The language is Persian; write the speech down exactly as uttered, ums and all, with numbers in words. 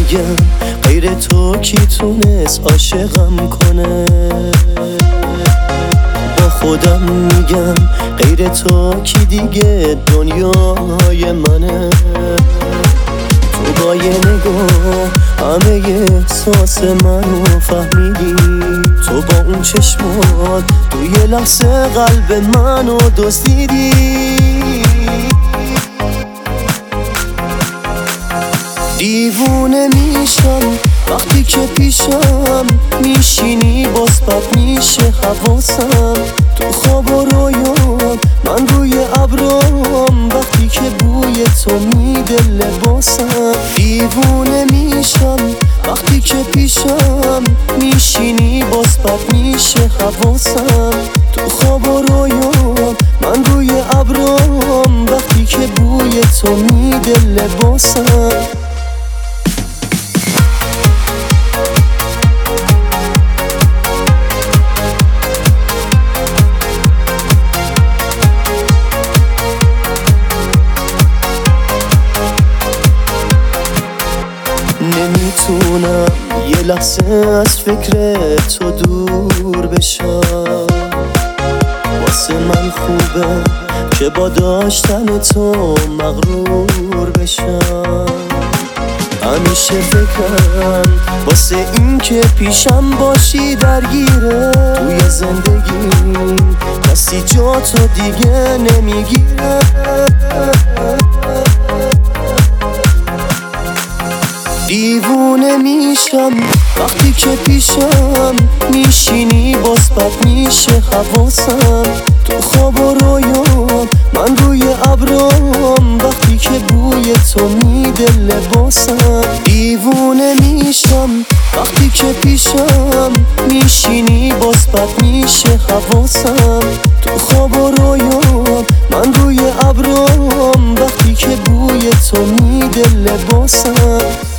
میگم غیر تو کی تونست عاشقم کنه؟ با خودم میگم غیر تو کی دیگه دنیای منه؟ تو با یه نگاه همه احساس منو فهمیدی، تو با اون چشمات تو یه لحظه قلب منو دزدیدی. دیوونه میشم وقتی که پیشم میشینی، باز بد میشه حواسم تو خواب و رویام، من روی ابرام وقتی که بوی تو میده لباسم. دیوونه میشم وقتی که پیشم میشینی، باز بد میشه حواسم تو خواب و رویام، من روی ابرام وقتی که بوی تو میده لباسم. نمیتونم یه لحظه از فکر تو دور بشم، واسه من خوبه که با داشتن تو مغرور بشم. همیشه فکرم واسه این که پیشم باشی درگیره، توی زندگی کسی جا تو دیگه نمیگیره. دیوونه میشم وقتی که پیشم میشینی، باز بد میشه حواسم تو خواب و رویام، من روی ابرام وقتی که بوی تو میده لباسم. دیوونه میشم وقتی که پیشم میشینی، باز بد میشه حواسم تو خواب و رویام، من روی ابرام وقتی که بوی تو میده لباسم.